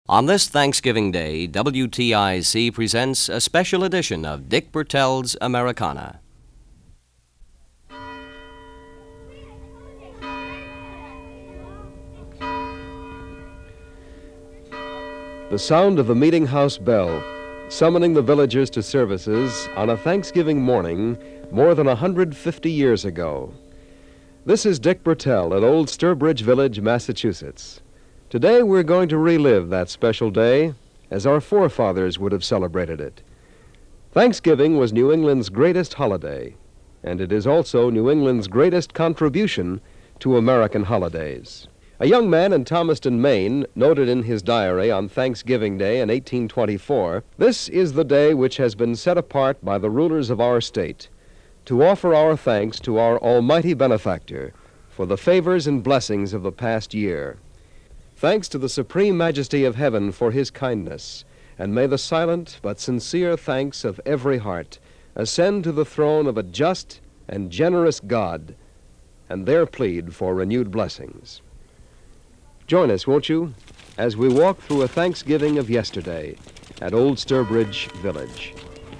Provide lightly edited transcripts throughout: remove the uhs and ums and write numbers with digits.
On this Thanksgiving Day, WTIC presents a special edition of Dick Bertel's Americana. The sound of the meeting house bell, summoning the villagers to services on a Thanksgiving morning more than 150 years ago. This is Dick Bertel at Old Sturbridge Village, Massachusetts. Today we're going to relive that special day as our forefathers would have celebrated it. Thanksgiving was New England's greatest holiday, and it is also New England's greatest contribution to American holidays. A young man in Thomaston, Maine, noted in his diary on Thanksgiving Day in 1824, "This is the day which has been set apart by the rulers of our state to offer our thanks to our almighty benefactor for the favors and blessings of the past year. Thanks to the supreme majesty of heaven for his kindness, and may the silent but sincere thanks of every heart ascend to the throne of a just and generous God, and there plead for renewed blessings." Join us, won't you, as we walk through a Thanksgiving of yesterday at Old Sturbridge Village.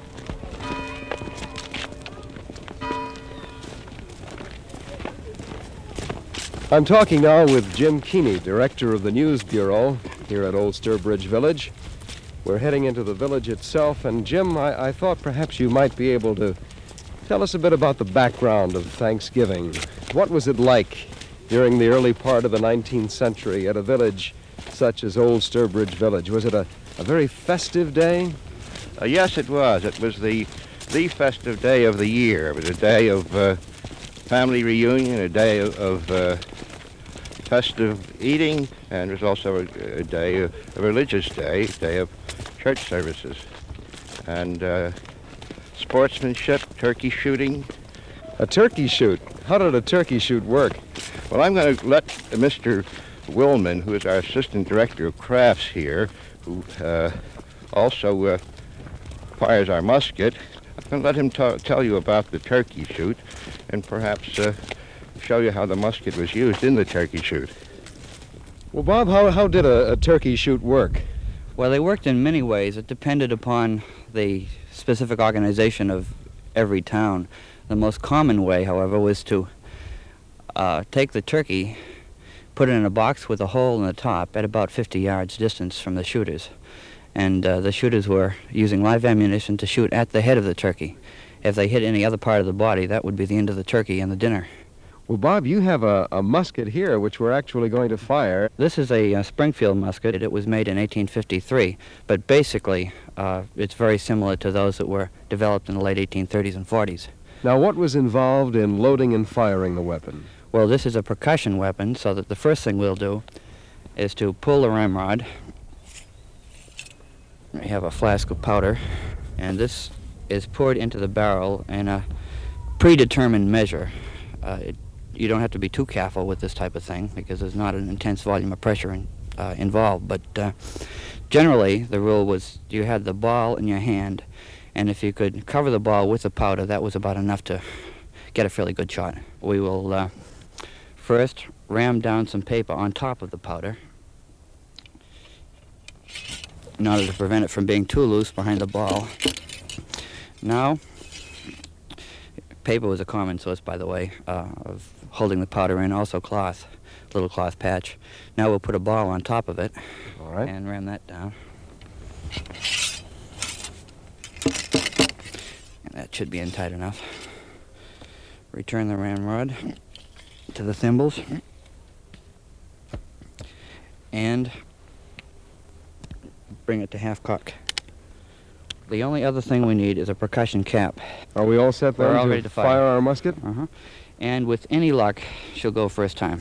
I'm talking now with Jim Keeney, director of the News Bureau here at Old Sturbridge Village. We're heading into the village itself, and Jim, I thought perhaps you might be able to tell us a bit about the background of Thanksgiving. What was it like during the early part of the 19th century at a village such as Old Sturbridge Village? Was it a very festive day? Yes, it was. It was the festive day of the year. It was a day of family reunion, a day of festive eating, and it was also a day, a religious day, a day of church services. And sportsmanship, turkey shooting. A turkey shoot? How did a turkey shoot work? Well, I'm going to let Mr. Willman, who is our assistant director of crafts here, who also fires our musket, I'm going to let him tell you about the turkey shoot and perhaps show you how the musket was used in the turkey shoot. Well, Bob, how did a turkey shoot work? Well, they worked in many ways. It depended upon the specific organization of every town. The most common way, however, was to take the turkey, put it in a box with a hole in the top at about 50 yards distance from the shooters. And the shooters were using live ammunition to shoot at the head of the turkey. If they hit any other part of the body, that would be the end of the turkey and the dinner. Well, Bob, you have a musket here which we're actually going to fire. This is a Springfield musket. It was made in 1853, but basically it's very similar to those that were developed in the late 1830s and 40s. Now, what was involved in loading and firing the weapon? Well, this is a percussion weapon, so that the first thing we'll do is to pull the ramrod. We have a flask of powder, and this is poured into the barrel in a predetermined measure. You don't have to be too careful with this type of thing because there's not an intense volume of pressure involved, but generally the rule was you had the ball in your hand, and if you could cover the ball with the powder, that was about enough to get a fairly good shot. We will first ram down some paper on top of the powder in order to prevent it from being too loose behind the ball. Now, paper was a common source, by the way, of holding the powder in, also cloth, little cloth patch. Now we'll put a ball on top of it. All right. And ram that down. And that should be in tight enough. Return the ramrod to the thimbles. And bring it to half cock. The only other thing we need is a percussion cap. Are we all set then We're all ready to fire our musket? Uh-huh. And with any luck, she'll go first time.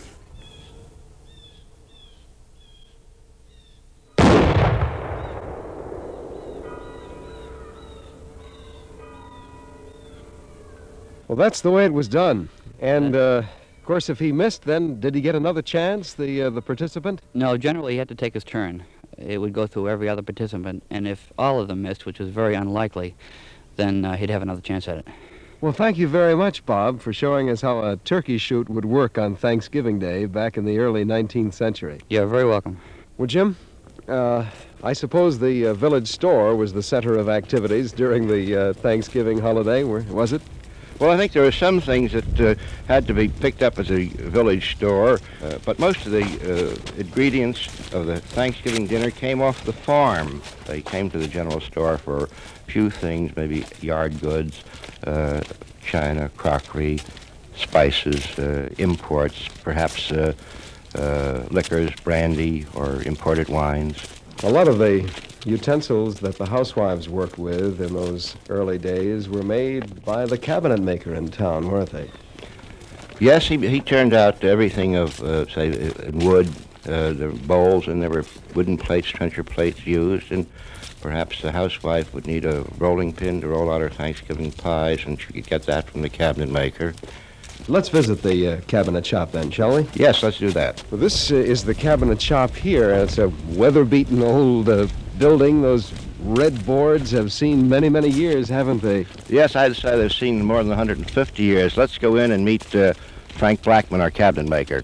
Well, that's the way it was done. And, of course, if he missed, then did he get another chance, the participant? No, generally he had to take his turn. It would go through every other participant, and if all of them missed, which was very unlikely, then he'd have another chance at it. Well, thank you very much, Bob, for showing us how a turkey shoot would work on Thanksgiving Day back in the early 19th century. You're very welcome. Well, Jim, I suppose the village store was the center of activities during the Thanksgiving holiday, was it? Well, I think there are some things that had to be picked up as a village store, but most of the ingredients of the Thanksgiving dinner came off the farm. They came to the general store for a few things, maybe yard goods, china, crockery, spices, imports, perhaps liquors, brandy, or imported wines. A lot of the utensils that the housewives worked with in those early days were made by the cabinet maker in town, weren't they? Yes, he turned out everything of, say, wood, the bowls, and there were wooden plates, trencher plates used, and perhaps the housewife would need a rolling pin to roll out her Thanksgiving pies, and she could get that from the cabinet maker. Let's visit the cabinet shop then, shall we? Yes, let's do that. Well, this is the cabinet shop here. It's a weather-beaten old building. Those red boards have seen many, many years, haven't they? Yes, I'd say they've seen more than 150 years. Let's go in and meet Frank Blackman, our cabinet maker.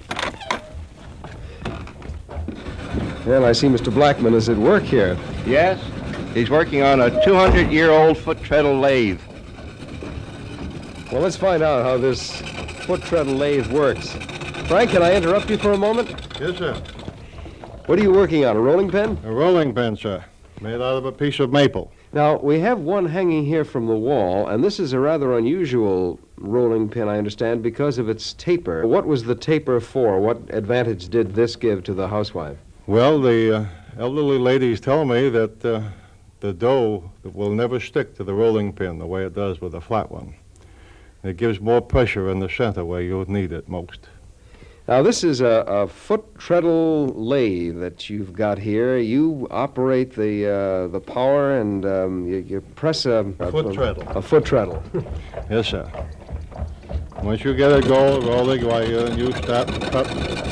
Well, I see Mr. Blackman is at work here. Yes, he's working on a 200-year-old foot treadle lathe. Well, let's find out how this foot treadle lathe works. Frank, can I interrupt you for a moment? Yes, sir. What are you working on, a rolling pin? A rolling pin, sir, made out of a piece of maple. Now, we have one hanging here from the wall, and this is a rather unusual rolling pin, I understand, because of its taper. What was the taper for? What advantage did this give to the housewife? Well, the elderly ladies tell me that the dough will never stick to the rolling pin the way it does with a flat one. It gives more pressure in the center where you would need it most. Now, this is a foot treadle lathe that you've got here. You operate the power and you press a foot treadle. A foot treadle. Yes, sir. Once you get it rolling, why you start cut.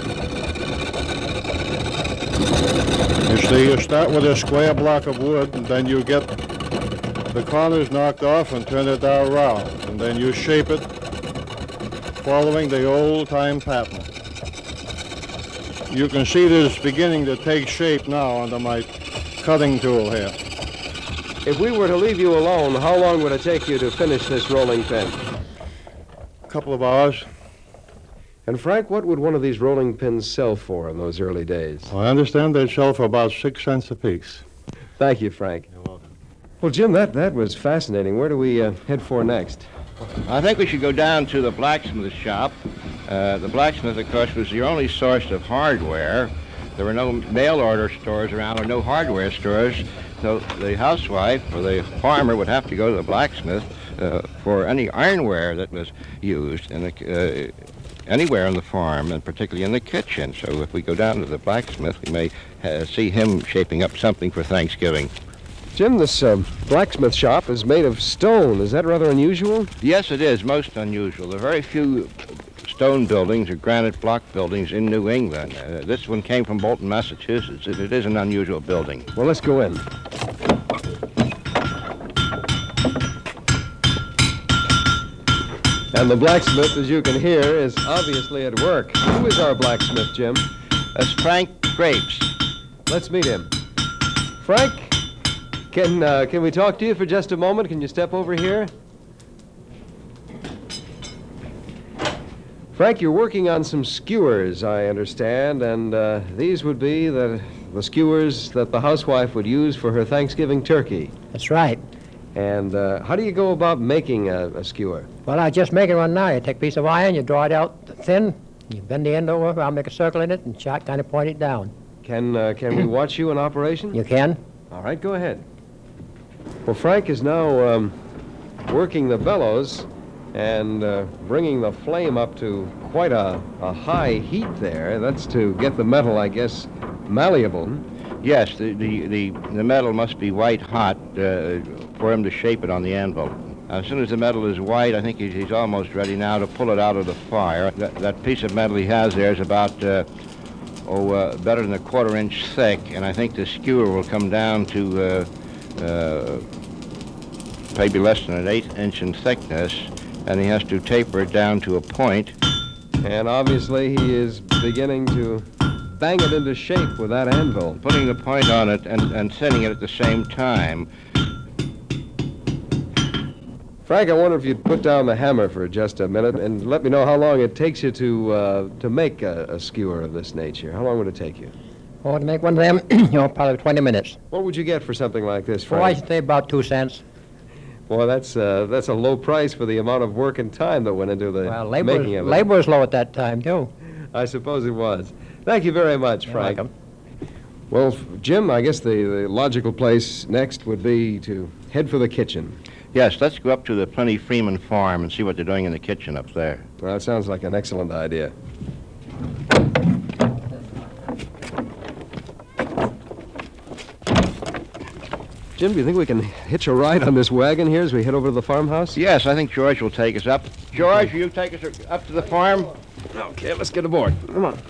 You see, you start with a square block of wood, and then you get the corners knocked off and turn it down round, and then you shape it following the old-time pattern. You can see this beginning to take shape now under my cutting tool here. If we were to leave you alone, how long would it take you to finish this rolling pin? A couple of hours. And Frank, what would one of these rolling pins sell for in those early days? Well, I understand they'd sell for about 6 cents apiece. Thank you, Frank. You're welcome. Well, Jim, that was fascinating. Where do we head for next? I think we should go down to the blacksmith shop. The blacksmith, of course, was the only source of hardware. There were no mail-order stores around or no hardware stores, so the housewife or the farmer would have to go to the blacksmith for any ironware that was used anywhere on the farm, and particularly in the kitchen. So if we go down to the blacksmith, we may see him shaping up something for Thanksgiving. Jim, this blacksmith shop is made of stone. Is that rather unusual? Yes, it is most unusual. There are very few stone buildings or granite block buildings in New England. This one came from Bolton, Massachusetts. It is an unusual building. Well, let's go in. And the blacksmith, as you can hear, is obviously at work. Who is our blacksmith, Jim? That's Frank Grapes. Let's meet him. Frank, can we talk to you for just a moment? Can you step over here? Frank, you're working on some skewers, I understand, and these would be the skewers that the housewife would use for her Thanksgiving turkey. That's right. And how do you go about making a skewer? Well, I just make it one now. You take a piece of iron, you draw it out thin, you bend the end over, I'll make a circle in it, and kind of point it down. Can we watch you in operation? You can. All right, go ahead. Well, Frank is now working the bellows and bringing the flame up to quite a high heat there. That's to get the metal, I guess, malleable. Yes, the metal must be white hot for him to shape it on the anvil. As soon as the metal is white, I think he's almost ready now to pull it out of the fire. That piece of metal he has there is about better than a 1/4 inch thick, and I think the skewer will come down to maybe less than an 1/8 inch in thickness, and he has to taper it down to a point. And obviously he is beginning to bang it into shape with that anvil. Putting the point on it and setting it at the same time. Frank, I wonder if you'd put down the hammer for just a minute and let me know how long it takes you to make a skewer of this nature. How long would it take you? Oh, to make one of them, probably 20 minutes. What would you get for something like this, Oh, I Frank? should say about 2 cents. Boy, that's a low price for the amount of work and time that went into the Well, making of it. labor was low at that time, too. I suppose it was. Thank you very much, You're Frank. welcome. Well, Jim, I guess the logical place next would be to head for the kitchen. Yes, let's go up to the Plenty Freeman farm and see what they're doing in the kitchen up there. Well, that sounds like an excellent idea. Jim, do you think we can hitch a ride on this wagon here as we head over to the farmhouse? Yes, I think George will take us up. George, will you take us up to the farm? Okay, let's get aboard. Come on.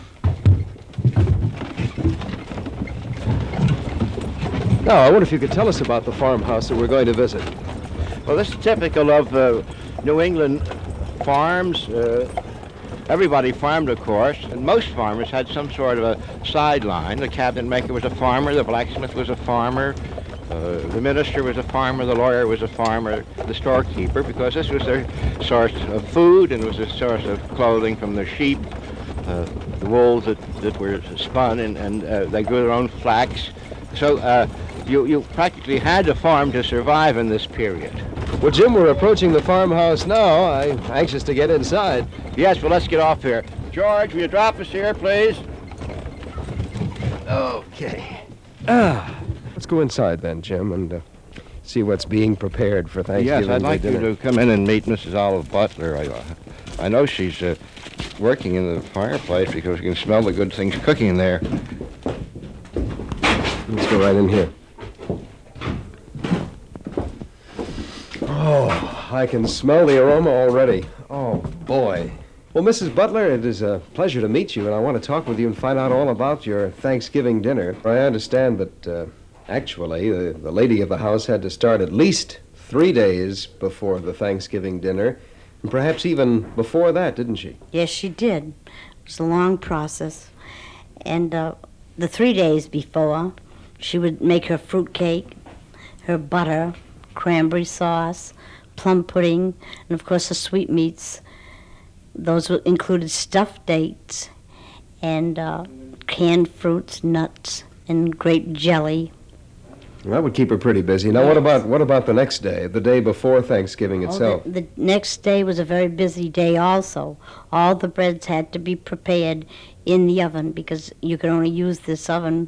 Now, I wonder if you could tell us about the farmhouse that we're going to visit. Well, this is typical of New England farms. Everybody farmed, of course, and most farmers had some sort of a sideline. The cabinet maker was a farmer, the blacksmith was a farmer, the minister was a farmer, the lawyer was a farmer, the storekeeper, because this was their source of food and was a source of clothing from their sheep, the wools that were spun, and they grew their own flax. So you practically had to farm to survive in this period. Well, Jim, we're approaching the farmhouse now. I'm anxious to get inside. Yes, well, let's get off here. George, will you drop us here, please? Okay. Let's go inside then, Jim, and see what's being prepared for Thanksgiving Yes, I'd like you dinner. to come in and meet Mrs. Olive Butler. I know she's working in the fireplace because you can smell the good things cooking there. Let's go right in here. Oh, I can smell the aroma already. Oh, boy. Well, Mrs. Butler, it is a pleasure to meet you, and I want to talk with you and find out all about your Thanksgiving dinner. I understand that, actually, the lady of the house had to start at least 3 days before the Thanksgiving dinner, and perhaps even before that, didn't she? Yes, she did. It was a long process. And the 3 days before, she would make her fruit cake, her butter, cranberry sauce, plum pudding, and of course the sweetmeats. Those included stuffed dates and canned fruits, nuts, and grape jelly. Well, that would keep her pretty busy. Now, what about the next day, the day before Thanksgiving itself? The next day was a very busy day also. All the breads had to be prepared in the oven because you could only use this oven.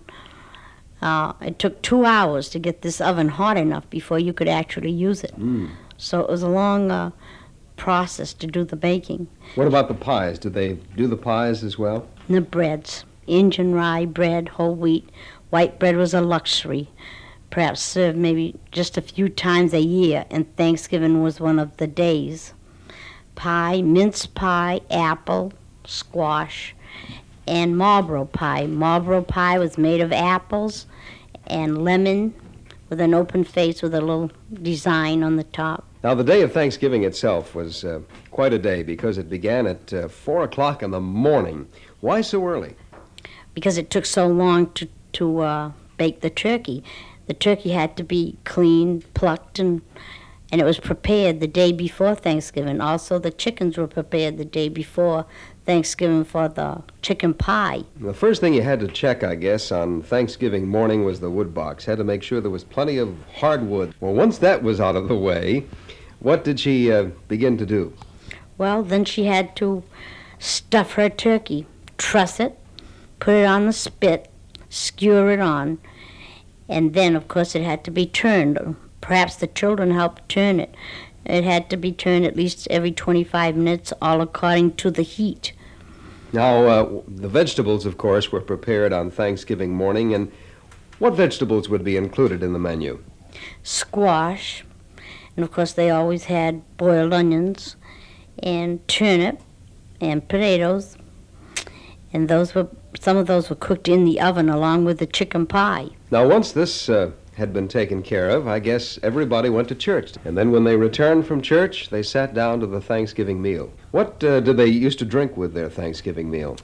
It took 2 hours to get this oven hot enough before you could actually use it. So it was a long process to do the baking. What about the pies? Did they do the pies as well? And the breads, Indian rye bread, whole wheat. White bread was a luxury, perhaps served maybe just a few times a year, and Thanksgiving was one of the days. Pie, mince pie, apple, squash, and Marlboro pie. Marlboro pie was made of apples and lemon with an open face with a little design on the top. Now, the day of Thanksgiving itself was quite a day because it began at 4 o'clock in the morning. Why so early? Because it took so long to bake the turkey. The turkey had to be cleaned, plucked, and it was prepared the day before Thanksgiving. Also, the chickens were prepared the day before Thanksgiving for the chicken pie. The first thing you had to check, I guess, on Thanksgiving morning was the wood box. Had to make sure there was plenty of hardwood. Well, once that was out of the way, what did she begin to do? Well, then she had to stuff her turkey, truss it, put it on the spit, skewer it on, and then, of course, it had to be turned. Perhaps the children helped turn it. It had to be turned at least every 25 minutes, all according to the heat. Now, the vegetables, of course, were prepared on Thanksgiving morning, and what vegetables would be included in the menu? Squash, and of course they always had boiled onions, and turnip, and potatoes, and some of those were cooked in the oven along with the chicken pie. Now, once this had been taken care of, I guess everybody went to church. And then when they returned from church, they sat down to the Thanksgiving meal. What did they used to drink with their Thanksgiving meal?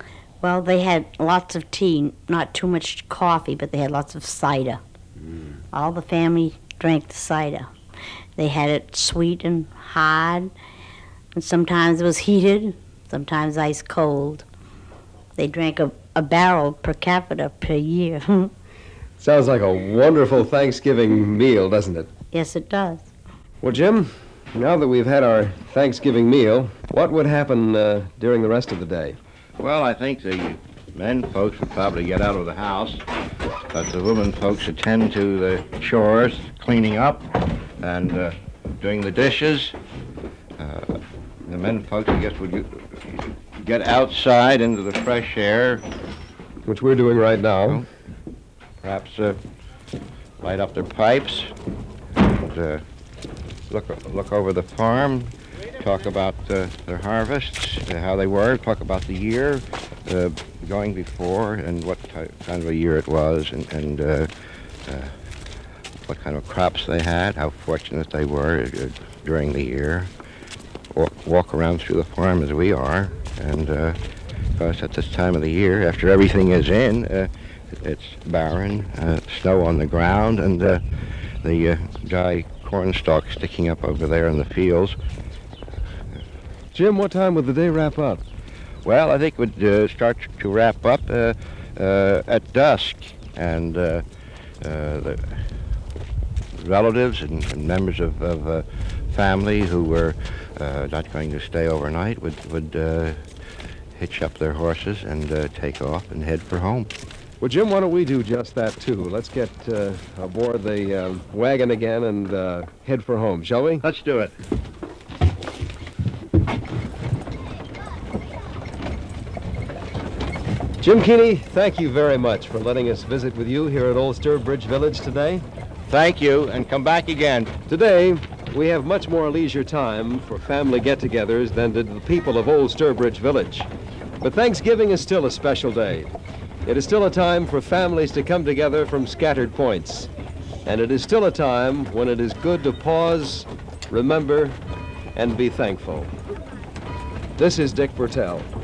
Well, they had lots of tea, not too much coffee, but they had lots of cider. All the family drank the cider. They had it sweet and hard, and sometimes it was heated, sometimes ice cold. They drank a barrel per capita per year. Sounds like a wonderful Thanksgiving meal, doesn't it? Yes, it does. Well, Jim, now that we've had our Thanksgiving meal, what would happen during the rest of the day? Well, I think the men folks would probably get out of the house, but the women folks attend to the chores, cleaning up and doing the dishes. The men folks, I guess, would get outside into the fresh air. Which we're doing right now. Perhaps light up their pipes and look over the farm, talk about their harvests, how they were, talk about the year going before and what kind of a year it was and what kind of crops they had, how fortunate they were during the year. Walk around through the farm as we are, and because at this time of the year, after everything is in, it's barren, snow on the ground, and the dry corn stalk sticking up over there in the fields. Jim, what time would the day wrap up? Well, I think it would start to wrap up at dusk, and the relatives and members of family who were not going to stay overnight would hitch up their horses and take off and head for home. Well, Jim, why don't we do just that, too? Let's get aboard the wagon again and head for home, shall we? Let's do it. Jim Keeney, thank you very much for letting us visit with you here at Old Sturbridge Village today. Thank you, and come back again. Today, we have much more leisure time for family get-togethers than did the people of Old Sturbridge Village. But Thanksgiving is still a special day. It is still a time for families to come together from scattered points. And it is still a time when it is good to pause, remember, and be thankful. This is Dick Bertel.